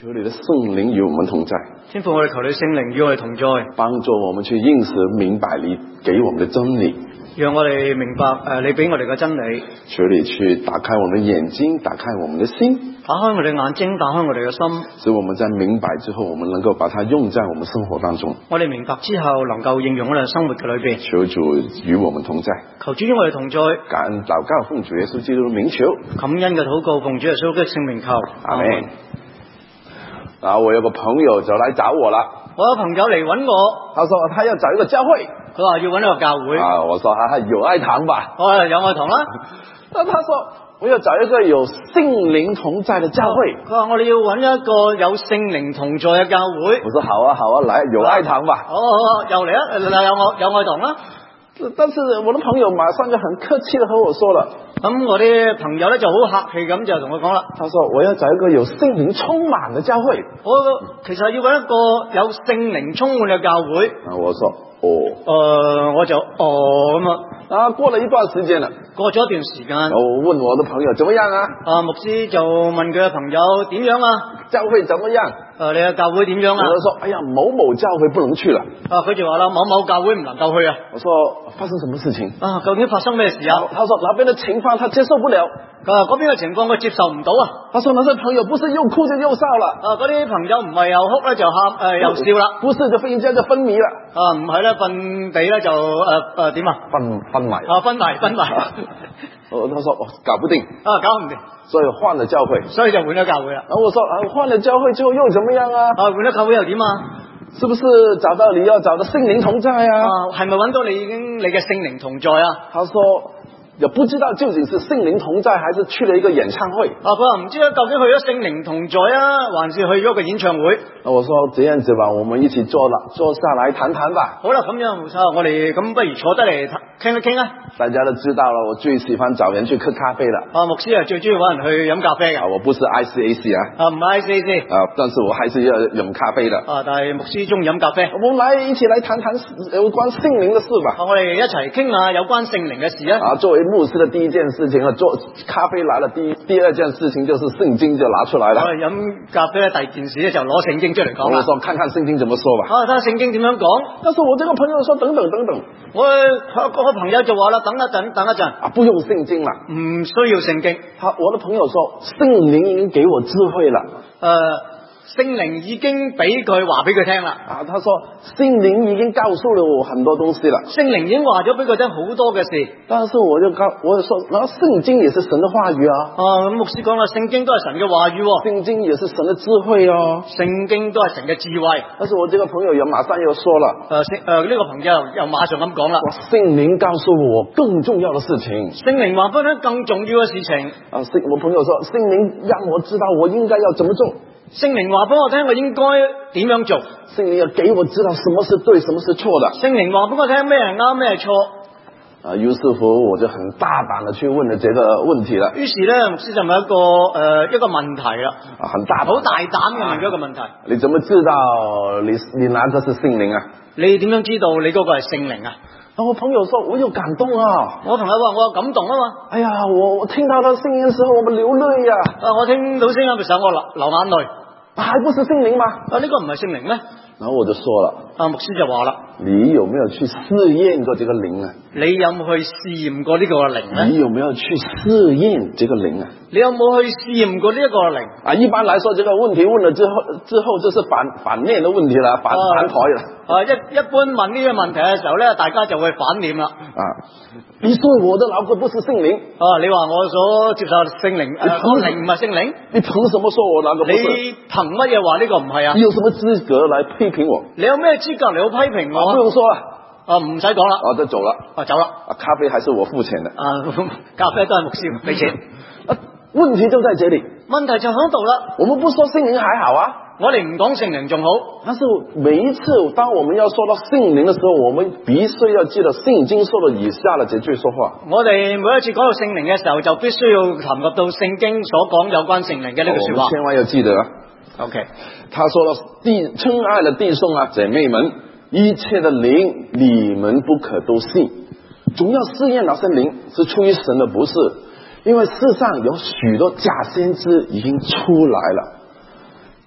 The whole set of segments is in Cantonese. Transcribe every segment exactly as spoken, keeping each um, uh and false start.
求你的聖靈與我們同在， 天父，我哋求你聖靈與我哋同在， 幫助我們去認識明白你給我們的真理， 讓我哋明白誒你俾我哋嘅真理。 求你去打開我們的眼睛，打開我們的心， 打開我哋眼睛，打開我哋嘅心， 使我們在明白之後，我們能夠把它用在我們生活當中。 我哋明白之後能夠應用我哋生活嘅裏邊。 求主與我們同在， 求主與我哋同在。 感恩禱告奉主耶穌基督的名求， 感恩嘅禱告奉主耶穌的聖名求。 阿門。啊，我有個朋友就來找我了， 我有朋友嚟揾我， 他說他要找一個教會， 佢話要揾一個教會。 啊，我說哈哈有愛堂吧， 我話有愛堂啦。 那他說我要找一個有聖靈同在的教會， 佢話我哋要揾一個有聖靈同在嘅教會。 我說好啊好啊，來有愛堂吧。 好好好，又嚟啊，嚟有我有愛堂啦。 但是我的朋友馬上就很客氣地和我說了， 咁我啲朋友咧就好客氣咁就同我講啦， 他說我要找一個有聖靈充滿的教會， 我其實要揾一個有聖靈充滿嘅教會。 啊，我說哦， 誒、呃，我就哦咁啊， 啊，過了一段時間了， 過咗一段時間， 我問我的朋友怎麼樣啊？ 啊，牧師就問佢嘅朋友點樣啊？ 教會怎麼樣？ 誒、你嘅教會點樣啊？ 我說哎呀，某某教會不能去了。 啊，佢就話啦，某某教會唔能夠去啊。 我說發生什麼事情？ 啊，究竟發生咩事啊？ 他說那邊的情況他接受不了。 啊，嗰邊嘅情況佢接受唔到啊。 他說那些朋友不是又哭就又笑了。 啊，嗰啲朋友唔係又哭咧就喊，誒、呃、又笑啦。 不是就忽然間就昏迷了。 啊，唔係咧，瞓地咧就誒誒點啊？ 昏昏迷。 啊，昏迷昏迷。 我他說我搞不定。 啊，搞唔掂。 所以換了教會。 所以就換咗教會啦。 然後我說啊，換了教會之後又怎麼樣啊？ 啊，換咗教會又點啊？ 是不是找到你要找的聖靈同在啊？ 啊，係咪揾到你已經你嘅聖靈同在啊？ 他說也不知道究竟是聖靈同在，還是去了一個演唱會。 啊，佢話唔知咧，究竟去咗聖靈同在啊，還是去咗個演唱會？ 那我說這樣子吧，我們一起坐啦，坐下來談談吧。 好啦，咁樣我哋咁不如坐得嚟傾一傾啊。 大家都知道了，我最喜歡找人去喝咖啡了。 啊，牧師啊，最中意揾人去飲咖啡嘅。 啊，我不是 I C A C 啊。 啊，唔係 I C A C。 啊，但是我還是要飲咖啡的。 啊，但係牧師中意飲咖啡。 我們來一起來談談有關聖靈的事吧。 啊，我哋一齊傾下有關聖靈嘅事啊。 啊，作為牧師的第一件事情啊，做咖啡來了，第一第二件事情就是聖經就拿出來了。 我哋飲咖啡咧，第二件事咧就攞聖經出嚟講啦。 我說看看聖經怎麼說吧。 啊，睇下聖經點樣講。 但是我這個朋友說等等等等， 我個朋友就話啦，等一陣，等一陣。 啊，不用聖經啦， 唔需要聖經。 他我的朋友說聖靈已經給我智慧了。 誒、呃。聖靈已經俾佢話俾佢聽啦。 啊，他說聖靈已經告訴了我很多東西了。 聖靈已經話咗俾佢聽好多嘅事。 但是我就告我就說，然後聖經也是神的話語啊。 啊，咁牧師講啦，聖經都係神嘅話語。 聖經也是神的智慧哦。 聖經都係神嘅智慧。 但是我這個朋友又馬上又說了。 誒聖誒呢個朋友又馬上咁講啦。 聖靈告訴我更重要的事情。 聖靈話俾佢聽更重要嘅事情。 啊，聖我朋友說聖靈讓我知道我應該要怎麼做。 聖靈話俾我聽，我應該點樣做？ 聖靈要給我知道什麼是對，什麼是錯的。 聖靈話俾我聽咩係啱，咩係錯。 啊，於是乎我就很大膽的去問了這個問題了。 於是咧，牧師就問一個誒、呃、一個問題啦。 啊，很大好大膽嘅問咗一個問題。 你怎麼知道你你拿的是聖靈啊？ 你點樣知道你嗰個係聖靈啊？ 啊，我朋友說我有感動啊。我朋友話我有感動啊嘛。 哎呀，我我聽到他聲音的時候，我們流淚呀、啊。 啊，我聽到聲音嘅時候，我流流眼淚。 還不是聖靈嗎？ 啊，呢、這個唔係聖靈咩？ 然後我就說了， 啊，牧師就話啦， 你有沒有去試驗過這個靈啊？ 你有冇去試驗過呢個靈呢？ 你有沒有去試驗這個靈啊？ 你有冇去試驗過呢一個靈？ 啊，一般來說，這個問題問了之後，之後就是反反面的問題啦，反、啊、反台啦。啊， 一一般問呢個問題嘅時候咧，大家就會反臉啦。 啊，你說我的老婆不是聖靈？ 啊，你話我所接受聖靈，誒，個靈唔係聖靈？ 你憑什麼說我那個不是？ 你憑乜嘢話呢個唔係啊？ 你有什麼資格來批評我？ 你有咩資格嚟到批評我？ 啊，不用說啦。 啊，唔使講啦。 啊，就走了。 啊，走啦。 啊，咖啡還是我付錢的。 啊，咖啡都係牧師俾錢。 啊，問題就在這裏。 問題就喺度啦。 我們不說聖靈還好啊。 我哋唔講聖靈仲好， 但是每一次當我們要說到聖靈的時候，我們必須要記得聖經說的以下的這句說話。 我哋每一次講到聖靈嘅時候，就必須要談及到聖經所講有關聖靈嘅呢句說話。 我們千萬要記得。 OK， 他說了，弟親愛的弟兄啊姐妹們，一切的靈你們不可都信，總要試驗那些靈是出於神的，不是，因為世上有許多假先知已經出來了。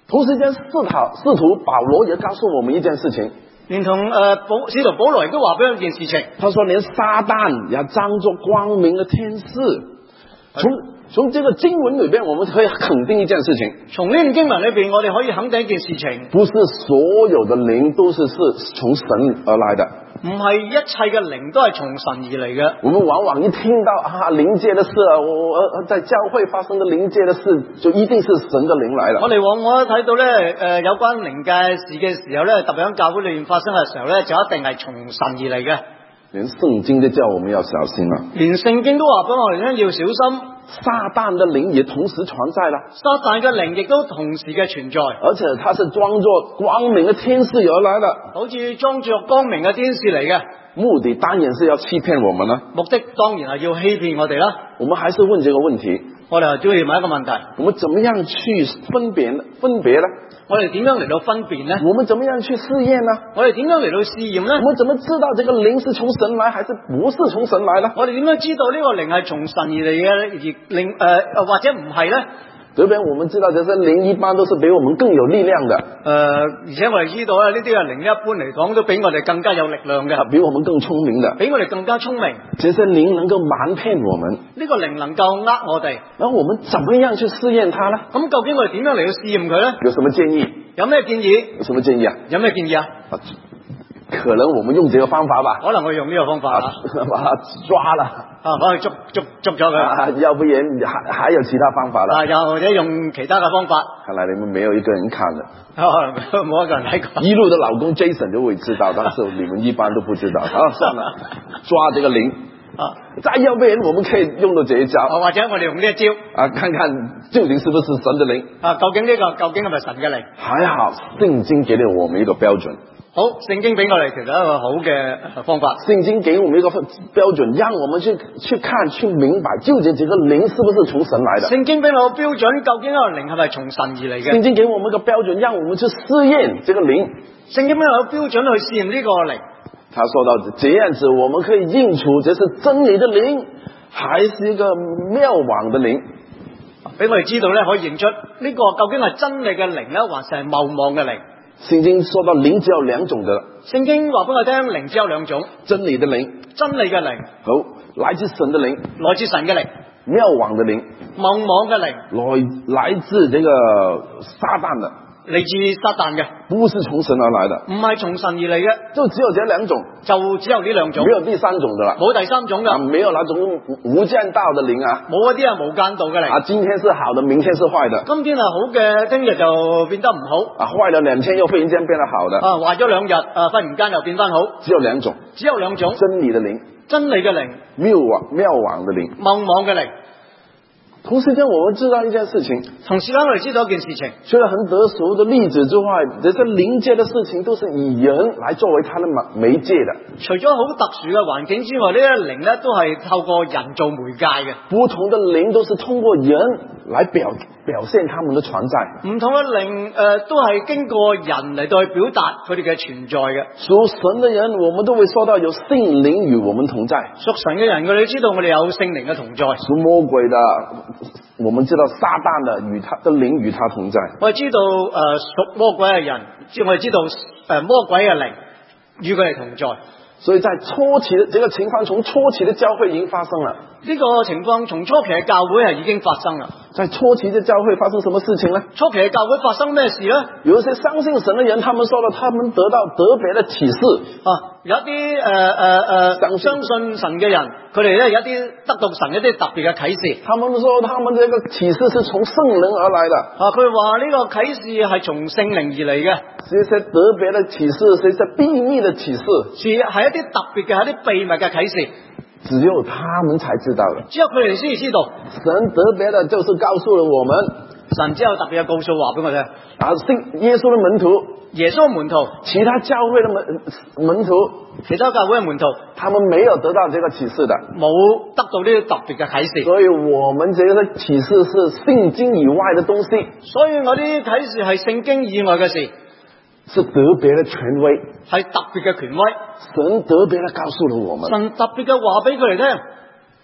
同時間，使徒使徒保羅也告訴我們一件事情， 連同誒保使徒保羅亦都話俾我一件事情。 他說連撒旦也當作光明的天使。從從這個經文裏邊，我們可以肯定一件事情。 從呢段經文裏邊，我哋可以肯定一件事情， 不是所有的靈都是是從神而來的。 唔係一切嘅靈都係從神而嚟嘅。 我們往往一聽到啊靈界的事啊，我我在教會發生的靈界的事，就一定是神的靈來了。 我哋往往睇到咧，誒有關靈界事嘅時候咧，特別喺教會裏面發生嘅時候咧，就一定係從神而嚟嘅。 連聖經都叫我們要小心啦， 連聖經都話俾我哋聽要小心。 撒旦的靈也同時存在啦， 撒旦嘅靈亦都同時嘅存在， 而且它是裝作光明的天使而來的， 好似裝作光明嘅天使嚟嘅。 目的當然是要欺騙我們啦， 目的當然係要欺騙我哋啦。 我們還是問這個問題， 我哋就要問一個問題： 我們怎麼樣去分別分別呢？ 我哋點樣嚟到分辨呢？ 我們怎麼樣去試驗呢？ 我哋點樣嚟到試驗呢？ 我們怎麼知道這個靈是從神來還是不是從神來呢？ 我哋點樣知道呢個靈係從神而嚟嘅，而靈誒或者唔係呢？ 對不對？我們知道這些靈一般都是比我們更有力量的。 誒、呃，而且我哋知道咧，呢啲嘅靈一般嚟講都比我哋更加有力量嘅， 啊，比我們更聰明的， 比我哋更加聰明。 這些靈能夠瞞騙我們， 呢個靈能夠呃我哋， 那我們怎麼樣去試驗它呢？ 咁究竟我哋點樣嚟到試驗佢呢？ 有什麼建議？ 有咩建議？ 有什麼建議啊？ 有咩建議啊？ 啊，可能我們用這個方法吧。 可能我用呢個方法啊， 把它抓了啊，把佢捉捉捉咗佢。 啊，要不然還還有其他方法啦。 啊，又或者用其他嘅方法。 看來你們沒有一個人看的。 可能冇一個人睇過。 一路的老公 Jason 就會知道，但是你們一般都不知道。好，算了，抓這個靈。啊，再要不然我們可以用到這一招。 或者我哋用呢一招。啊， 看看究竟是不是神的靈。 啊，究竟呢、這個究竟係咪神嘅靈？ 還好，聖經給了我們一個標準。 好，聖經俾我哋其實一個好嘅方法。 聖經給我們一個標準，讓我們去去看、去明白，究竟這個靈是不是從神來的。 聖經俾我個標準，究竟呢個靈係咪從神而嚟嘅？ 聖經給我們一個標準，讓我們去試驗這個靈。 聖經俾我個標準去試驗呢個靈。 他說到這樣子，我們可以認出這是真理的靈，還是一個謬妄的靈。 俾我哋知道咧，可以認出呢個究竟係真理嘅靈咧，還是係謬妄嘅靈。 聖經說到靈只有兩種的， 聖經話俾我聽，靈只有兩種， 真理的靈， 真理嘅靈， 好，來自神的靈， 來自神嘅靈， 謬妄的靈， 謬妄嘅靈， 來來自這個撒旦的， 嚟自撒旦嘅， 不是從神而來的， 唔係從神而嚟嘅， 就只有這兩種， 就只有呢兩種， 沒有第三種的啦， 冇第三種嘅， 啊，沒有那種無間道的靈啊， 冇嗰啲係無間道嘅靈， 啊，今天是好的，明天是壞的， 今天係好嘅，聽日就變得唔好， 啊，壞了兩天又忽然間變得好的， 啊，壞咗兩日，啊，忽然間又變翻好， 只有兩種， 只有兩種， 真理的靈， 真理嘅靈， 謬妄謬妄的靈， 謬妄嘅靈。 同時間，我們知道一件事情。 同時間，我哋知道一件事情。 除了很得熟的例子之外，這些靈界的事情都是以人來作為他的媒介的。 除咗好特殊嘅環境之外，呢啲靈咧都係透過人做媒介嘅。 不同的靈都是通過人來表表現他們的存在。 唔同嘅靈誒，都係經過人嚟到去表達佢哋嘅存在嘅。 屬神的人，我們都會說到有聖靈與我們同在。 屬神嘅人，佢哋知道我哋有聖靈嘅同在。 屬魔鬼的，我們知道撒旦的與他的靈與他同在。 我哋知道誒、呃、屬魔鬼嘅人，即我哋知道誒、呃、魔鬼嘅靈與佢哋同在。所以在初期，這個情況從初期的教會已經發生了。呢個情況從初期嘅教會係已經發生啦。在初期嘅教會發生什麼事情呢？初期嘅教會發生咩事呢？有一些相信神的人，他們說到他們得到特別的啟示啊。有一啲誒誒誒相信神嘅人，佢哋咧有一啲得到神一啲特別嘅啟示。他們說他們這個啟示是從聖靈而來的。啊，佢話呢個啟示係從聖靈而嚟嘅。這些特別的啟示，這些秘密的啟示，是係一啲特別嘅，係一啲秘密嘅啟示。只有他們才知道的，只有佢哋先知道。神特別的，就是告訴了我們，神只有特別嘅告訴話俾我聽。啊，信耶穌的門徒，耶穌門徒，其他教會的門門徒，其他教會嘅門徒，他們沒有得到這個啟示的，冇得到呢啲特別嘅啟示。所以我們這個啟示是聖經以外的東西。所以我啲啟示係聖經以外嘅事。是特別的權威，係特別嘅權威。神特別的告訴了我們，神特別嘅話俾佢哋聽。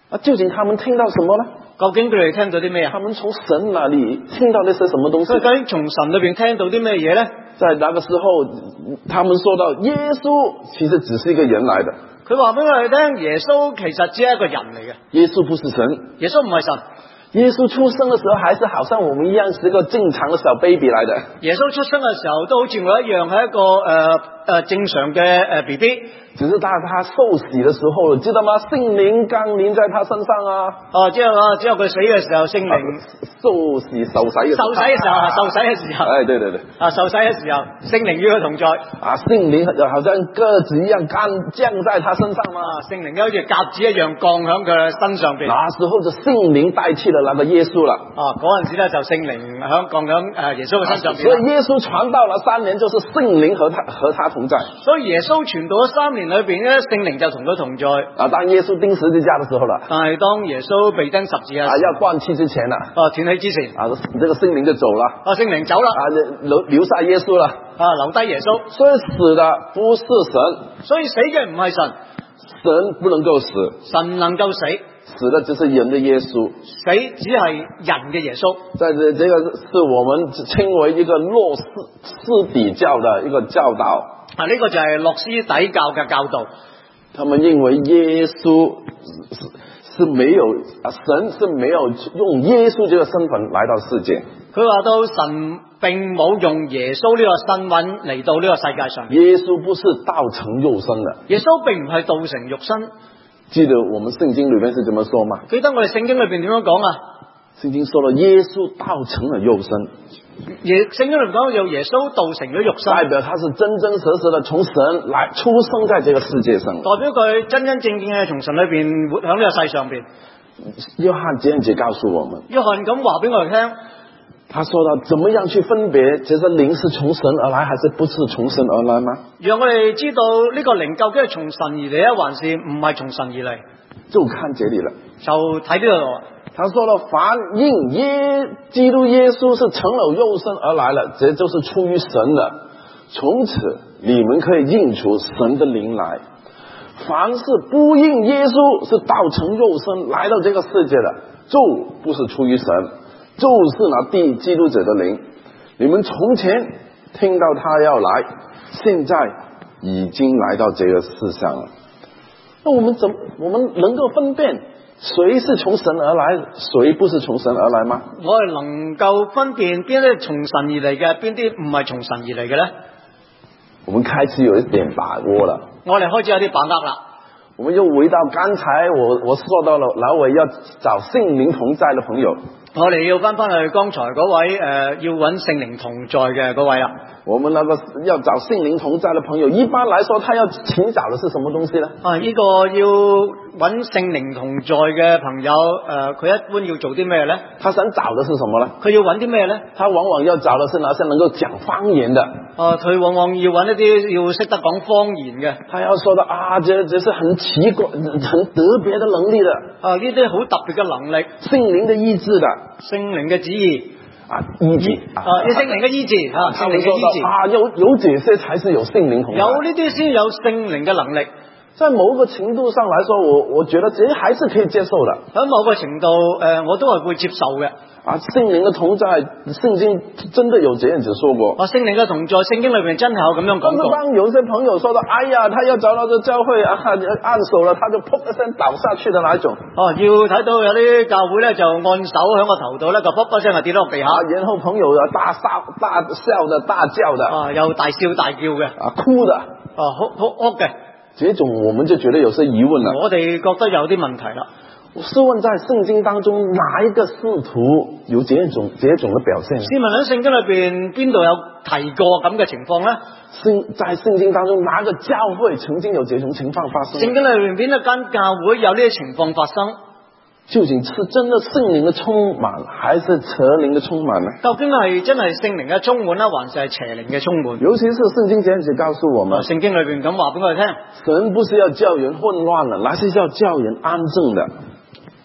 啊，究竟他們聽到什麼呢？ 究竟佢哋聽到啲咩啊？ 他們從神那裏聽到的是什麼東西？ 所以究竟從神裏邊聽到啲咩嘢呢？ 在那個時候，他們說到耶穌其實只是一個人來的。 佢話俾我哋聽，耶穌其實只係一個人嚟嘅。 耶穌不是神， 耶穌唔係神。 耶穌出生的時候，還是好像我們一樣，是一個正常的小 baby 來的。 耶穌出生嘅時候，都好似我一樣，係一個誒誒、呃呃、正常嘅誒 B B。 只是當他受洗的時候，記得嗎？聖靈降臨在他身上啊！ 哦，之後啊，之後佢死嘅時候，聖靈、啊、 受洗受洗嘅時候， 受洗嘅時候，受洗嘅時候， 哎，對對對， 啊，受洗嘅時候，聖靈與佢同在。啊， 聖靈好像鴿子一樣降降在他身上嘛。 啊，聖靈好似鴿子一樣降響佢身上邊。 那時候就聖靈代替了那個耶穌了。 啊，嗰陣時咧就聖靈響降響誒耶穌嘅身上邊。 所以耶穌傳道了三年，就是聖靈和他和他同在。 所以耶穌傳道咗三年裏邊咧，聖靈就同佢同在。 啊，當耶穌釘十字架的時候啦， 但係當耶穌被釘十字架， 啊，要斷氣之前啦， 啊，斷氣之前， 啊，這個聖靈就走了， 啊，聖靈走啦， 啊，留留下耶穌了， 啊，留低耶穌。 所以死的不是神， 所以死嘅唔係神， 神不能夠死， 神能夠死， 死的只是人的耶穌， 死只係人嘅耶穌。 在這這個是我們稱為一個諾斯斯底教的一個教導。 啊，呢個就係諾斯底教嘅教導。 他們認為耶穌是是沒有啊，神是沒有用耶穌這個身份來到世界。 佢話到神並冇用耶穌呢個身份嚟到呢個世界上。 耶穌不是道成肉身的。 耶穌並唔係道成肉身。 記得我們聖經裏面是怎麼說嗎？ 記得我哋聖經裏邊點樣講啊？ 聖經說了耶穌道成了肉身。 耶聖經裏面講有耶穌道成咗肉身， 代表他是真真實實的從神來出生在這個世界上。 代表佢真真正正係從神裏邊活喺呢個世上邊。 約翰這樣子告訴我們。 約翰咁話俾我哋聽。 他說到，怎麼樣去分別這個靈是從神而來，還是不是從神而來嗎？讓我哋知道呢個靈究竟係從神而嚟咧，還是唔係從神而嚟？就看這裏了，就睇呢度。他說了，凡因耶基督耶穌是成了肉身而來了，這就是出於神的。從此你們可以認出神的靈來。凡是不因耶穌是道成肉身來到這個世界的，就不是出於神。就是那地基督者的靈，你們從前聽到他要來，現在已經來到這個世上了。那我們怎麼我們能夠分辨誰是從神而來，誰不是從神而來嗎？我哋能夠分辨邊啲從神而嚟嘅，邊啲唔係從神而嚟嘅呢？我們開始有一點把握了。我哋開始有啲把握啦。我們又回到剛才我我說到了老偉要找聖靈同在的朋友。我哋要翻翻去剛才嗰位誒、呃，要揾聖靈同在嘅嗰位啦。我們那個要找聖靈同在的朋友，一般來說，他要尋找的是什麼東西呢？啊，呢、這個要揾聖靈同在嘅朋友，誒、呃，佢一般要做啲咩呢？他想找的是什麼呢？佢要揾啲咩呢？他往往要找的是那些能夠講方言的。啊，佢往往要揾一啲要識得講方言嘅。他要說到啊，這這是很奇怪、很特別的能力的。啊，呢啲好特別嘅能力，聖靈的醫治的。聖靈嘅旨意啊，醫治啊，聖靈嘅醫治啊，聖靈嘅醫治啊，有有這些才是有聖靈同在，有呢啲先有聖靈嘅能力。在某個程度上來說，我我覺得這些還是可以接受的。喺某個程度，誒、呃，我都係會接受嘅。啊，聖靈嘅同在，聖經真的有這樣子說過。啊，聖靈嘅同在，聖經裏面真係有咁樣講過。但是當有些朋友說到，哎呀，他要找到這教會啊，按手了，他就噗一聲倒下去的那一種。哦、啊，要睇到有啲教會咧，就按手喺個頭度咧，就噗一聲就跌落地下。啊，然後朋友啊，大笑、大笑的、大叫的。啊，又大笑大叫嘅。啊，哭的。啊，哭哭哭嘅。這種我們就覺得有些疑問啦。我哋覺得有啲問題啦。試問在聖經當中，哪一個使徒有這種這種嘅表現？試問喺聖經裏邊邊度有提過咁嘅情況呢？聖在聖經當中，哪個教會曾經有這種情況發生？聖經裏邊邊一間教會有呢啲情況發生？究竟是真的聖靈嘅充滿，還是邪靈嘅充滿呢？究竟係真係聖靈嘅充滿啦，還是係邪靈嘅充滿？尤其是聖經這樣子告訴我們，聖經裏邊咁話俾我哋聽，神不是要叫人混亂了，乃是要叫人安靜的。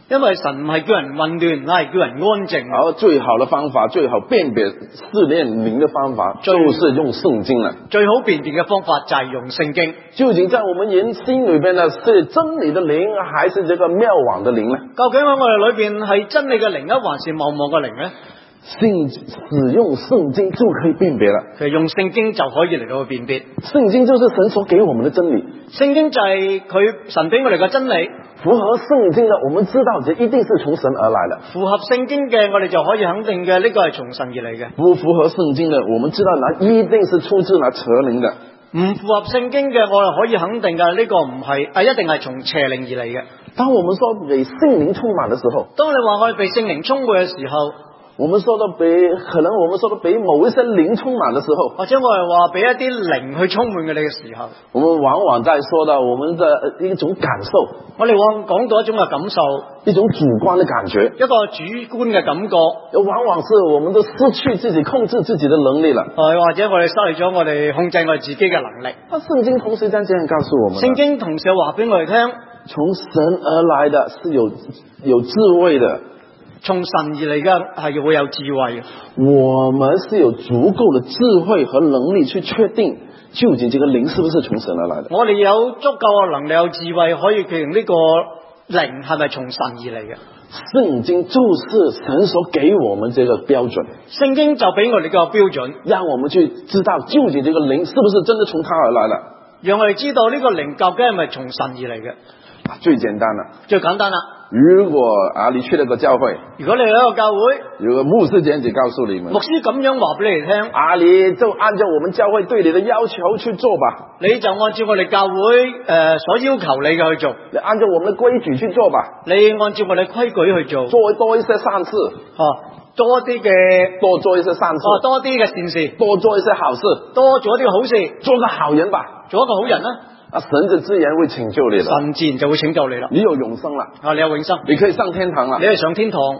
因為神唔係叫人混亂，乃係叫人安靜。 而最好的方法，最好辨別試煉靈的方法，就是用聖經了。 最好辨別嘅方法就係用聖經。 究竟在我們人心裏邊呢，是真理的靈，還是這個謬妄的靈呢？ 究竟喺我哋裏邊係真理嘅靈啊，還是謬妄嘅靈呢？ 聖使用聖經就可以辨別了。 其實用聖經就可以嚟到辨別。 聖經就是神所給我們的真理。 聖經就係佢神俾我哋嘅真理。 符合聖經的，我們知道這一定是從神而來的。 符合聖經嘅，我哋就可以肯定嘅，呢個係從神而嚟嘅。 不符合聖經的，我們知道那一定是出自那邪靈的。 唔符合聖經嘅，我哋可以肯定嘅，呢個唔係啊，一定係從邪靈而嚟嘅。 當我們說被聖靈充滿的時候， 當你話我哋被聖靈充滿嘅時候， 我們說到被，可能我們說到被某一些靈充滿的時候， 或者我哋話俾一啲靈去充滿嘅你嘅時候， 我們往往在說到我們的一種感受， 我哋往往講到一種嘅感受， 一種主觀的感覺， 一個主觀嘅感覺， 往往是我們都失去自己控制自己的能力了， 誒或者我哋失去咗我哋控制我哋自己嘅能力。 那聖經同時在這樣告訴我們， 聖經同時話俾我哋聽， 從神而來的是有有智慧的。 從神而嚟嘅係會有智慧， 我們是有足夠的智慧和能力去確定究竟這個靈是不是從神而來的。 我哋有足夠嘅能力有智慧可以決定呢個靈係咪從神而嚟嘅。 聖經就是神所給我們這個標準， 聖經就俾我哋個標準， 讓我們去知道究竟這個靈是不是真的從他而來的， 讓我哋知道呢個靈究竟係咪從神而嚟嘅。 最簡單啦， 最簡單啦。 如果啊你去了個教會， 如果你去一個教會， 有個牧師這樣子告訴你們， 牧師咁樣話俾你哋聽， 啊你就按照我們教會對你的要求去做吧， 你就按照我哋教會誒、呃、所要求你嘅去做， 你按照我們的規矩去做吧， 你按照我哋規矩去做， 做多一些善事， 啊多啲嘅多做一些善事， 啊多啲嘅善事， 多做一些好事， 多做一啲好事， 做個好人吧， 做一個好人啦。 啊，神就自然會拯救你了， 神自然就會拯救你啦。 你有永生了， 啊，你有永生， 你可以上天堂了， 你可以上天堂，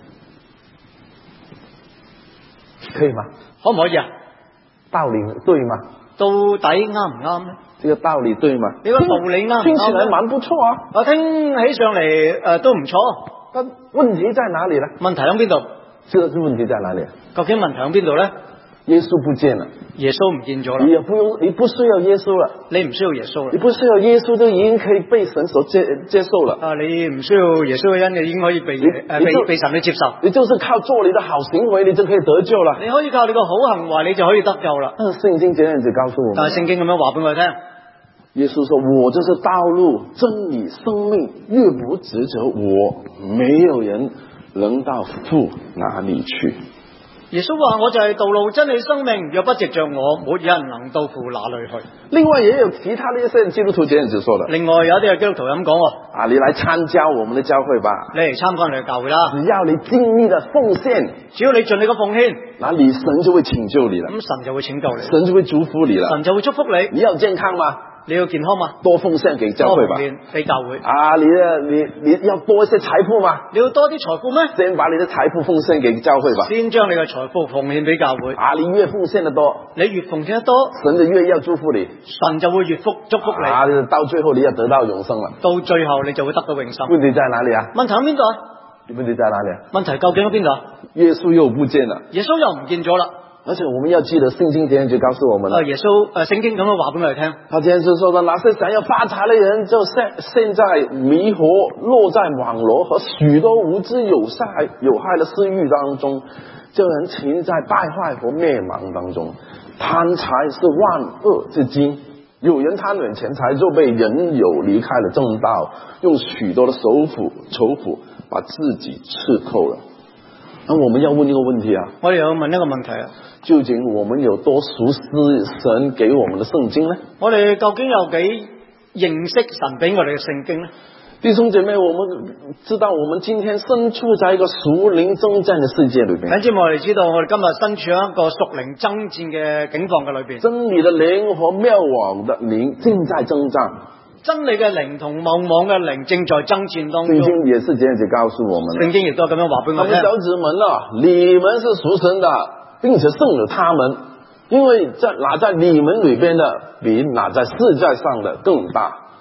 可以嗎？ 可唔可以啊？ 道理對嗎？ 到底啱唔啱呢？ 這個道理對嗎？ 呢個道理啱唔啱？ 聽起來蠻不錯啊， 我聽起上嚟誒、呃、都唔錯， 但問題在哪裡呢？ 問題喺邊度？ 這個問題在哪裡？ 究竟問題喺邊度呢？ 耶穌不見了， 耶穌唔見咗啦。 你也不用，你不需要耶穌了， 你唔需要耶穌啦。 你不需要耶穌就已經可以被神所接接受了。 啊，你唔需要耶穌嘅恩，你已經可以被誒、呃、被被神去接受。 你就是靠做你的好行為，你就可以得救了。 你可以靠你個好行為，你就可以得救啦。 但係聖經這樣子告訴我們， 但係聖經咁樣話俾我哋聽， 耶穌說：我就是道路、真理、生命，若不藉着我，沒有人能到父那裡去。 耶穌話：我就係道路、真理、生命，若不藉着我，沒有人能到父那裡去。 另外也有其他的一些基督徒這樣子說的。 另外有啲嘅基督徒咁講喎： 啊，你來參加我們的教會吧， 你嚟參觀你嘅教會啦。 只要你盡力的奉獻， 只要你盡你嘅奉獻， 那你神就會拯救你了。 咁神就會拯救你， 神就會祝福你了， 神就會祝福你。 你要健康嗎？ 你要健康嘛？ 多奉獻給教會吧。 俾教會啊，你你你要多一些財富嗎？ 你要多啲財富咩？ 先把你的財富奉獻給教會吧。 先將你嘅財富奉獻俾教會。 啊，你越奉獻得多， 你越奉獻得多， 神就越要祝福你， 神就會越福祝福你。 啊，到最後你要得到永生了。 到最後你就會得到永生。 問題在哪裡啊？ 問題喺邊度啊？ 問題在哪裡啊？ 問題究竟喺邊度啊？ 耶穌又不見了， 耶穌又唔見咗啦。 而且我們要記得聖經這樣就告訴我們了。 耶穌誒，聖經咁樣話俾我哋聽。 他這樣子說的，那些想要發財的人就現現在迷惑，落在網羅和許多無知有害有害的私欲當中，這人情在敗壞和滅亡當中。貪財是萬惡之根，有人貪戀錢財，就被人有離開了正道，用許多的仇富仇富把自己刺透了。那我們要問一個問題啊， 我哋要問一個問題啊， 究竟我們有多熟悉神給我們的聖經呢？ 我哋究竟有幾認識神俾我哋嘅聖經呢？ 弟兄姐妹，我們知道我們今天身處在一個屬靈爭戰的世界裏邊。 反正我哋知道，我哋今日身處喺一個屬靈爭戰嘅境況嘅裏邊。 真理的靈和謬妄的靈正在爭戰。 真理嘅靈同謬妄嘅靈正在爭戰當中。 聖經也是這樣子告訴我們。 聖經亦都係咁樣話俾我聽。 他們小子們啊，你們是屬神的，並且勝了他們，因為在拿在你們裏邊的，比拿在世界上的更大。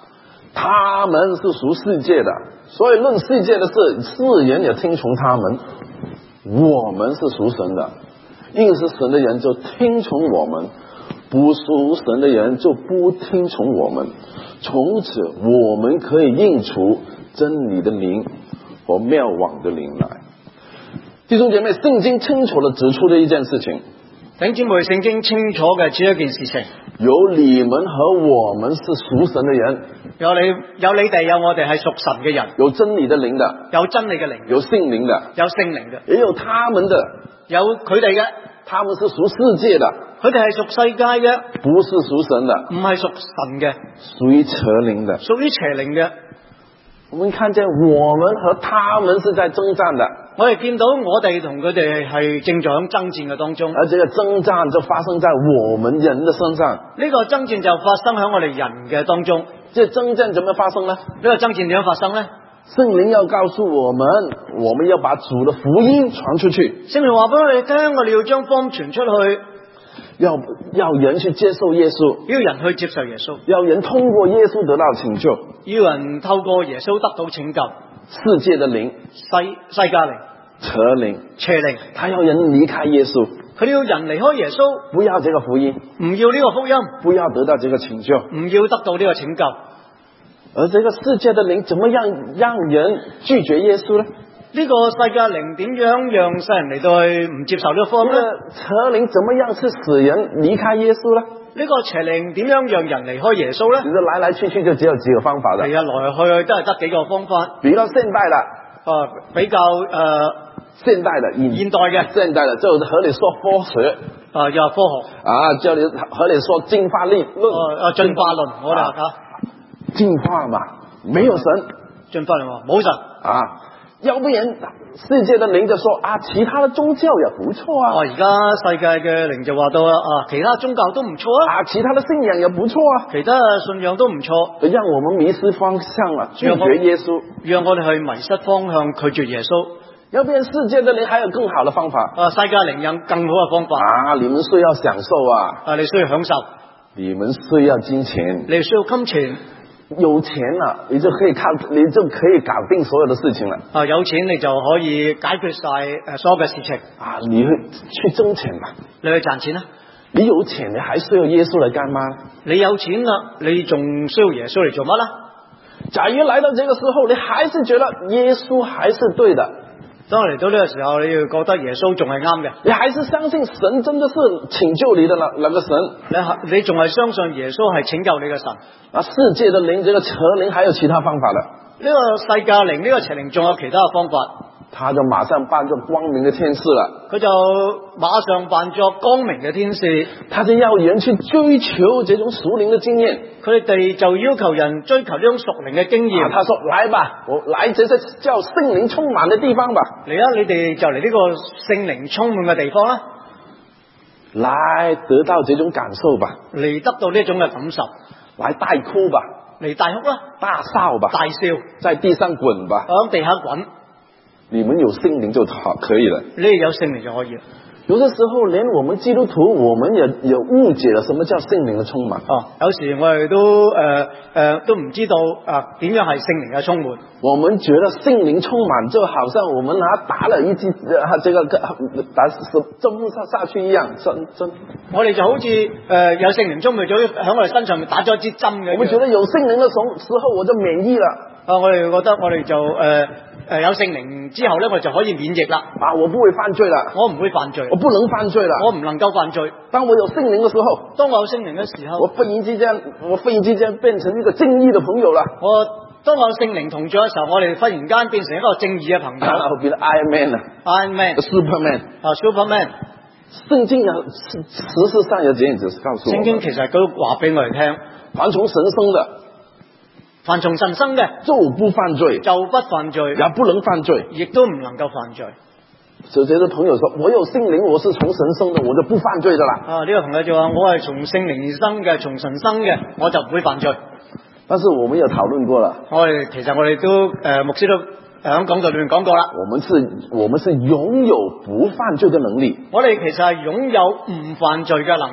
他們是屬世界的，所以論世界的事，世人也聽從他們。我們是屬神的，認識神的人就聽從我們，不屬神的人就不聽從我們。從此我們可以認出真理的靈和謬妄的靈來。弟兄姐妹，聖經清楚地指出的一件事情， 弟兄姊妹，聖經清楚嘅指一件事情， 有你們和我們是屬神的人， 有你有你哋有我哋係屬神嘅人， 有真理的靈的， 有真理嘅靈， 有聖靈的， 有聖靈嘅， 也有他們的， 有佢哋嘅， 他們是屬世界的， 佢哋係屬世界嘅， 不是屬神的， 唔係屬神嘅， 屬於邪靈的， 屬於邪靈嘅。 我們看見我們和他們是在征戰的， 我哋見到我哋同佢哋係正在響爭戰嘅當中， 而這個征戰就發生在我們人的身上。 呢個爭戰就發生喺我哋人嘅當中。 這征戰怎麼發生呢？ 呢個爭戰點樣發生呢？ 聖靈要告訴我們，我們要把主的福音傳出去。 聖靈話俾我哋聽，我哋要將福音傳出去， 要要人去接受耶穌， 要人去接受耶穌， 要人通過耶穌得到拯救， 要人透過耶穌得到拯救。 世界的靈， 世世界靈， 邪靈， 邪靈， 他要人離開耶穌， 佢要人離開耶穌， 不要這個福音， 唔要呢個福音， 不要得到這個拯救， 唔要得到呢個拯救。 而這個世界的靈怎麼樣讓人拒絕耶穌呢？ 呢個世界靈點樣讓世人嚟到去唔接受呢個福音呢？ 邪靈怎麼樣是使人離開耶穌呢？ 呢個邪靈點樣讓人離開耶穌呢？ 其實來來去去就只有幾個方法的。 係啊，來來去去都係得幾個方法。 比較現代的， 啊，比較誒、呃、 現代的， 現代嘅， 現代的就和你說科學， 啊，又係科學， 啊，叫你和你說進化論， 啊啊，進化論，我哋啊， 進化嘛，沒有神， 進化論話冇神啊。要不然世界的靈就說啊，其他的宗教也不錯啊。 哦，而家世界嘅靈就話到啊，其他宗教都唔錯啊。 啊，其他的信仰也不錯啊。 其他信仰都唔錯。 讓我們迷失方向了，拒絕耶穌。 讓我哋去迷失方向，拒絕耶穌。 要不然世界的靈還有更好的方法。 啊，世界靈有更好嘅方法。 啊，你們需要享受啊。 啊，你需要享受。 你們需要金錢。 你需要金錢。 有錢了，你就可以靠，你就可以搞定所有的事情了。 啊，有錢你就可以解決晒誒所有嘅事情。啊， 你去去掙錢吧， 你去賺錢啦。 你有錢，你還需要耶穌來幹嘛？ 你有錢啦，你仲需要耶穌嚟做乜啦？ 假如來到這個時候，你還是覺得耶穌還是對的。 當嚟到呢個時候，你要覺得耶穌仲係啱嘅， 你還是相信神真的是拯救你的那那個神， 你你仲係相信耶穌係拯救你嘅神。啊， 世界的靈，這個邪靈還有其他方法的。 呢個世界靈，呢個邪靈仲有其他嘅方法。 他就馬上扮作光明的天使了， 佢就馬上扮作光明嘅天使， 他就要人去追求這種屬靈的經驗， 佢哋就要求人追求呢種屬靈嘅經驗。 啊，他說：來吧，我來這些叫聖靈充滿的地方吧。 嚟啊，你哋就嚟呢個聖靈充滿嘅地方啦， 來得到這種感受吧， 嚟得到呢種嘅感受， 來大哭吧， 嚟大哭啦， 大笑吧， 大笑， 在地上滾吧， 響地下滾。 你們有聖靈就好可以了， 你哋有聖靈就可以了。 有的時候連我們基督徒，我們也也誤解了什麼叫聖靈的充滿。 哦，有時我哋都誒誒、呃呃、都唔知道啊點樣係聖靈嘅充滿。我們覺得聖靈充滿就好像我們拿打了一劑啊這個打針下下去一樣，針針。我哋就好似誒、呃、有聖靈充滿咗喺我哋身上面打咗一支針嘅。我們覺得有聖靈嘅時時候我就免疫了。啊，我哋覺得我哋就誒。呃誒，有聖靈之後咧，我就可以免疫啦。啊，我不會犯罪啦，我唔會犯罪，我不能犯罪啦，我唔能夠犯罪。當我有聖靈嘅時候，當我有聖靈嘅時候，我忽然之間，我忽然之間變成一個正義嘅朋友啦。我當我有聖靈同在嘅時候，我哋忽然間變成一個正義嘅朋友。我變咗 Iron Man 啊 ，Iron Man，Superman 啊 ，Superman。聖經有事實上有這樣子告訴我，聖經其實都話俾我哋聽，凡從神生的。凡從神生嘅就不犯罪，就不犯罪，也不能犯罪，亦都唔能夠犯罪。所以這個朋友說：我有聖靈，我是從神生的，我就不犯罪的啦。啊，呢、這個朋友就話：我係從聖靈生嘅，從神生嘅，我就唔會犯罪。但是我們有討論過啦，我哋其實我哋都誒、呃、牧師都喺講道裏面講過啦。我們是，我們是擁有不犯罪嘅能力。我哋其實係擁有唔犯罪嘅能力。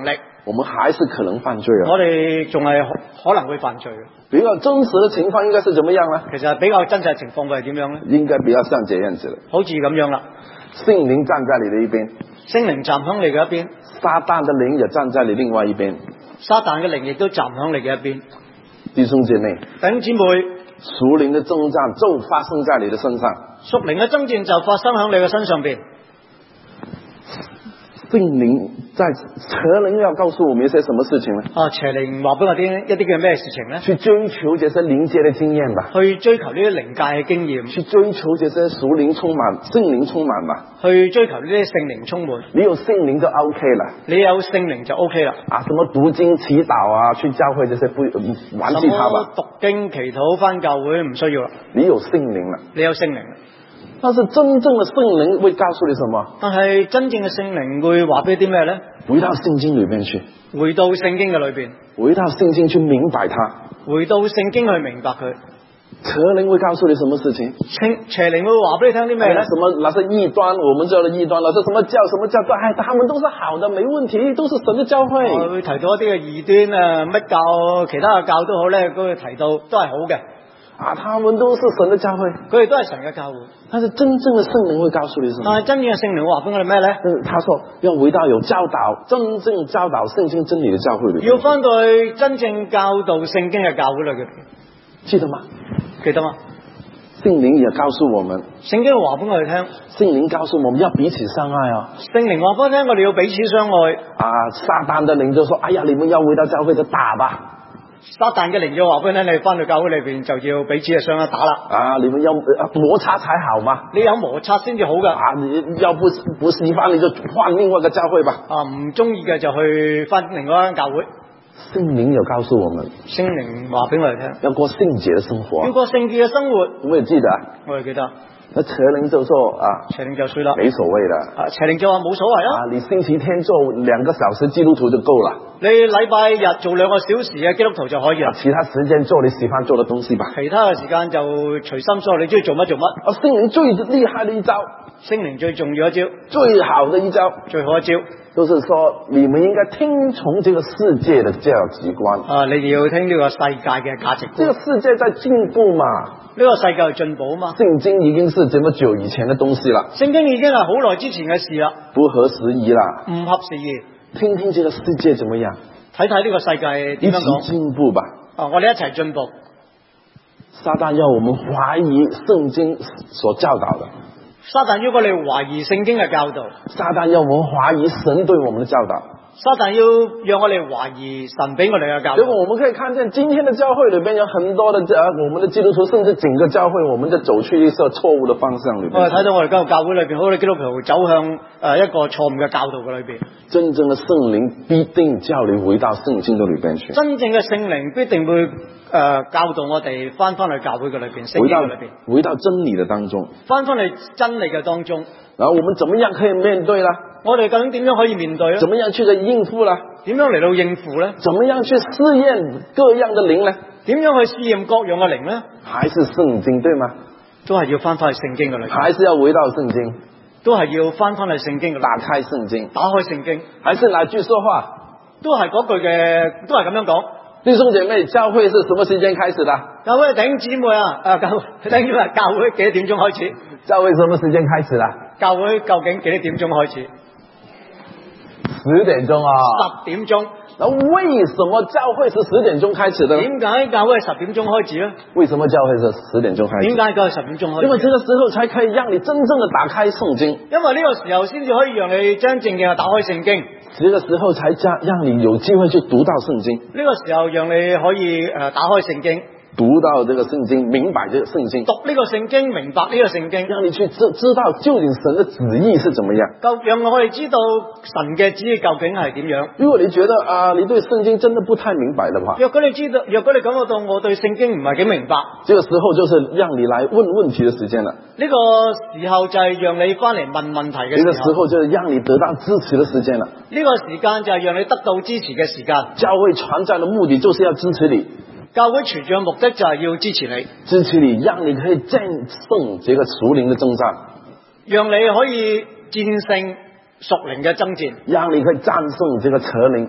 我們還是可能犯罪啊。 我哋仲係可能會犯罪嘅。 比較真實的情況應該是怎麼樣呢？ 其實比較真實嘅情況會係點樣呢？ 應該比較像這樣子的， 好似咁樣啦。 聖靈站在你的一邊， 聖靈站響你嘅一邊， 撒旦的靈也站在你另外一邊， 撒旦嘅靈亦都站響你嘅一邊。 弟兄姐妹， 弟兄姊妹， 屬靈的爭戰就發生在你的身上， 屬靈嘅爭戰就發生響你嘅身上邊。 聖靈在邪靈要告訴我們一些什麼事情呢？ 啊，邪靈話俾我啲一啲嘅咩事情呢？ 去追求這些靈界的經驗吧， 去追求呢啲靈界嘅經驗， 去追求這些屬靈充滿、聖靈充滿吧， 去追求呢啲聖靈充滿。 你有聖靈就 OK 了， 你有聖靈就 OK 啦。 啊，什麼讀經祈禱啊，去教會這些不忘記它吧。 讀經祈禱返教會唔需要啦。 你有聖靈了， 你有聖靈啦。 但是真正的聖靈會告訴你什麼？ 但係真正嘅聖靈會話俾啲咩呢？ 回到聖經裏面去， 回到聖經嘅裏邊， 回到聖經去明白它， 回到聖經去明白佢。 邪靈會告訴你什麼事情？ 邪靈會話俾你聽啲咩呢？ 什麼那是異端，我們叫的異端，那是什麼教什麼教？哎，他們都是好的，沒問題，都是神的教會。 我會提到一啲嘅異端啊，乜教其他嘅教都好咧，佢會提到都係好嘅。 啊，他們都是神的教會， 佢哋都係神嘅教會。 但是真正的聖靈會告訴你什麼？ 但係真正嘅聖靈會話俾我哋咩咧？ 嗯，他說要回到有教導、真正教導聖經真理的教會裏面， 要翻到去真正教導聖經嘅教會裏邊， 記得嗎？ 記得嗎？ 聖靈也告訴我們， 聖經話俾我哋聽， 聖靈告訴我們要彼此相愛啊。 聖靈話俾我聽，我哋要彼此相愛。 啊，撒旦的靈就說：哎呀，你們要回到教會就打吧。 撒旦嘅靈就話俾你聽，你翻到教會裏邊就要彼此嘅相愛打啦。 啊，你們要摩擦才好嘛。 你有摩擦先至好噶。 啊，你要不不喜歡你就換另外一個教會吧。 啊，唔中意嘅就去翻另外一間教會。 聖靈又告訴我們， 聖靈話俾我哋聽， 要過聖潔嘅生活， 要過聖潔嘅生活。 我也記得， 我哋記得。 那邪靈就說啊， 邪靈就說啦， 沒所謂的。 啊，邪靈就話冇所謂啊。 啊，你星期天做兩個小時基督徒就夠了。 你禮拜日做兩個小時嘅基督徒就可以啦。 其他時間做你喜歡做的東西吧。 其他嘅時間就隨心所欲，你中意做乜做乜。 啊，聖靈最厲害的一招， 聖靈最重要一招， 最好的一招， 最好一招， 就是說你們應該聽從這個世界的價值觀。 啊，你哋要聽呢個世界嘅價值觀。 這個世界在進步嘛。 呢個世界係進步啊嘛。 聖經已經是這麼久以前的東西了。 聖經已經係好耐之前嘅事啦。 不合時宜啦。 唔合時宜。 聽聽這個世界怎麼樣？ 睇睇呢個世界點樣講。 一起進步吧。 啊，我哋一齊進步。 撒旦要我們懷疑聖經所教導的。 撒旦要我哋懷疑聖經嘅教導。 撒旦要我們懷疑神對我們的教導。 撒旦要讓我哋懷疑神俾我哋嘅教導。 結果我們可以看見今天的教會裏邊有很多的呃，我們的基督徒甚至整個教會，我們就走去一個錯誤的方向裏邊。我哋睇到我哋今日教會裏邊好多基督徒走向誒、呃、一個錯誤嘅教導嘅裏邊。真正的聖靈必定叫你回到聖經嘅裏邊去。真正嘅聖靈必定會誒、呃、教導我哋翻翻去教會嘅裏邊，聖經嘅裏邊，回到真理嘅當中，翻翻去真理嘅當中。然後我們怎麼樣可以面對啦？我哋究竟點樣可以面對咧？怎麼樣去應付啦？點樣嚟到應付咧？怎麼樣去試驗各樣的靈咧？點樣去試驗各樣嘅靈咧？還是聖經對嗎？都係要翻翻去聖經嘅裏邊。還是要回到聖經？都係要翻翻去聖經嘅裏邊。打開聖經，打開聖經。還是哪句說話？都係嗰句嘅，都係咁樣講。弟兄姐妹，教會是什麼時間開始的？教會弟兄姊妹啊，啊教會弟兄姊妹，教會幾點鐘開始？教會什麼時間開始的？教會究竟幾點鐘開始？十點鐘啊！十點鐘。那為什麼教會是十點鐘開始的？點解教會係十點鐘開始呢？為什麼教會是十點鐘開始？點解教會十點鐘開始？因為這個時候才可以讓你真正的打開聖經。因為呢個時候先至可以讓你真正嘅打開聖經。這個時候才將讓你有機會去讀到聖經。呢個時候讓你可以誒打開聖經。讀到這個聖經，明白這個聖經，讀呢個聖經，明白呢個聖經，讓你去知知道究竟神的旨意是怎麼樣，夠讓我哋知道神嘅旨意究竟係點樣。如果你覺得啊，你對聖經真的不太明白的話，若果你知道，若果你感覺到我對聖經唔係幾明白，這個時候就是讓你來問問題的時間了。呢個時候就係讓你翻嚟問問題嘅時候。呢個時候就是讓你得到支持的時間了。呢個時間就係讓你得到支持嘅時間。教會傳教的目的就是要支持你。教會傳教目的就係要支持你，支持你，讓你可以戰勝這個屬靈的爭戰，讓你可以戰勝屬靈嘅爭戰，讓你可以戰勝這個邪靈，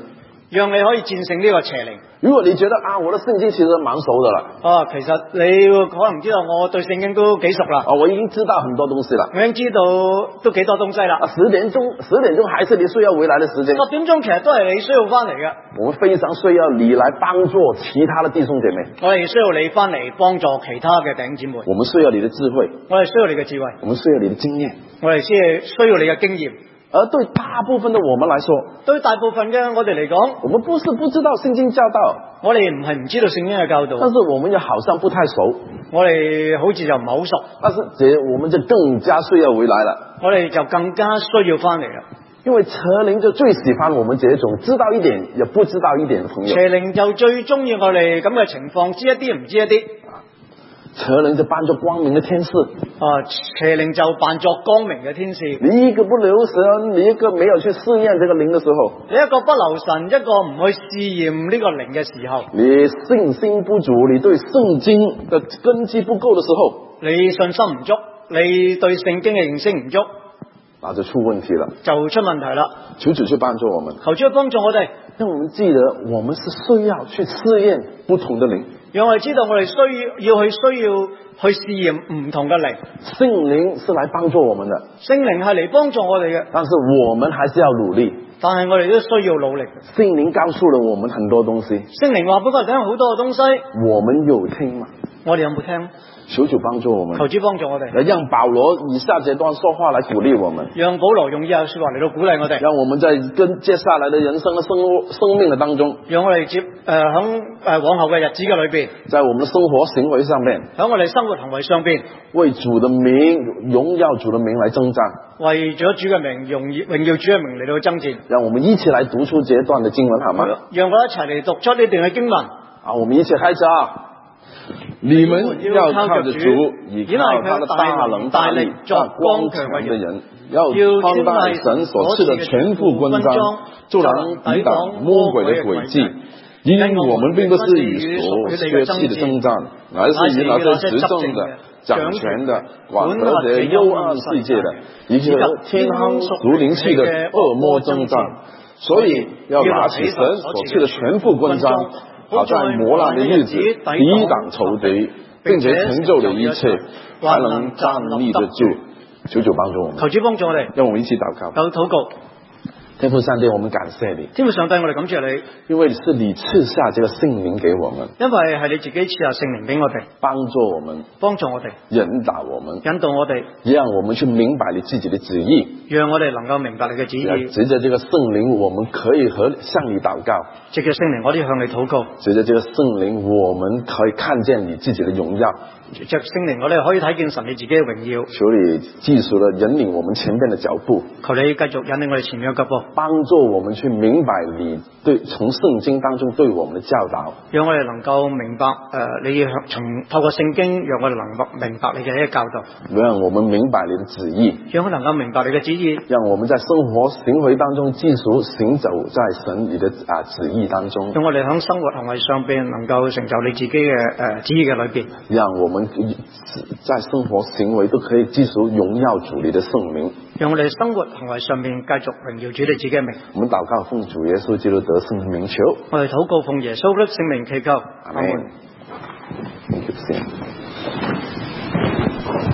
讓你可以戰勝呢個邪靈。 如果你覺得啊，我的聖經其實蠻熟的啦， 哦，其實你可能知道我對聖經都幾熟啦。 啊，我已經知道很多東西啦， 我已經知道都幾多東西啦。 啊，十點鐘，十點鐘還是你需要回來的時間。 十點鐘其實都係你需要翻嚟嘅。 我們非常需要你來幫助其他的弟兄姐妹。 我哋需要你翻嚟幫助其他嘅弟兄姊妹。 我們需要你的智慧。 我哋需要你嘅智慧。 我們需要你的經驗。 我哋先需要你嘅經驗。 而對大部分的我們來說， 對大部分嘅我哋嚟講， 我們不是不知道聖經教導， 我哋唔係唔知道聖經嘅教導， 但是我們又好像不太熟， 我哋好似就唔係好熟， 但是這我們就更加需要回來了， 我哋就更加需要翻嚟啦。 因為邪靈就最喜歡我們這種知道一點也不知道一點的朋友， 邪靈就最中意我哋咁嘅情況，知一啲唔知一啲。 邪靈就扮作光明的天使， 啊，邪靈就扮作光明嘅天使。 你一個不留神，你一個沒有去試驗這個靈的時候， 你一個不留神，一個唔去試驗呢個靈嘅時候， 你信心不足，你對聖經的根基不夠的時候， 你信心唔足，你對聖經嘅認識唔足， 那就出問題了， 就出問題啦。 求主去幫助我們， 求主去幫助我哋， 讓我們記得我們是需要去試驗不同的靈。 讓我哋知道我哋需要要去需要去試驗唔同嘅靈。 聖靈是來幫助我們的， 聖靈係嚟幫助我哋嘅， 但是我們還是要努力。 但係我哋都需要努力。 聖靈告訴了我們很多東西， 聖靈話俾我哋聽好多嘅東西， 我們有聽嗎？ 我哋有冇聽？ 求主幫助我們， 求主幫助我哋， 讓保羅以下這段說話來鼓勵我們， 讓保羅用以下說話嚟到鼓勵我哋， 讓我們在跟接下來的人生的生生命的當中， 讓我哋接誒響誒往後嘅日子嘅裏邊， 在我們的生活行為上面， 喺我哋生活行為上邊， 為主的名榮耀主的名來征戰， 為咗主嘅名榮耀榮耀主嘅名嚟到爭戰。 讓我們一起來讀出這段的經文好嗎？ 讓我一齊嚟讀出呢段嘅經文。 好，我們一起開始啊！你們要靠着主，倚靠他的大能大力，作剛強的人，要穿戴神所賜的全副軍裝，就能抵擋魔鬼的詭計。因我們並不是與所血氣的爭戰，而是與那些執政的、掌權的、管轄這幽暗世界的，以及和天空屬靈氣的惡魔爭戰。所以要拿起神所賜的全副軍裝，好在磨難的日子抵擋仇敵，並且成就了一切，還能站立得住。求主幫助我們， 求主幫助我哋， 讓我們一起禱告。 有禱告。 天父上帝，我們感謝你。 天父上帝，我哋感謝你， 因為是你賜下這個聖靈給我們， 因為係你自己賜下聖靈俾我哋， 幫助我們， 幫助我哋， 引導我們， 引導我哋， 讓我們去明白你自己的旨意， 讓我哋能夠明白你嘅旨意。 藉着這個聖靈，我們可以和向你禱告； 藉着聖靈，我哋向你禱告； 藉着這個聖靈，我們可以看見你自己的榮耀。 藉着聖靈，我哋可以睇見神你自己嘅榮耀。 求你繼續的引領我們前邊的腳步， 求你繼續引領我哋前面嘅腳步， 幫助我們去明白你對從聖經當中對我們的教導， 讓我哋能夠明白誒、呃，你從透過聖經，讓我哋能夠明白你嘅一個教導， 讓我們明白你的旨意， 讓我能夠明白你嘅旨意， 讓我們在生活行為當中繼續行走在神你的啊旨意當中， 讓我哋喺生活行為上邊能夠成就你自己嘅誒、呃、旨意嘅裏邊， 讓我們在生活行為都可以繼續榮耀主你的聖名， 讓我哋生活行為上面繼續榮耀主你自己嘅名。 我們禱告奉主耶穌基督得勝的名求， 我哋禱告奉耶穌的聖名祈求。 阿門。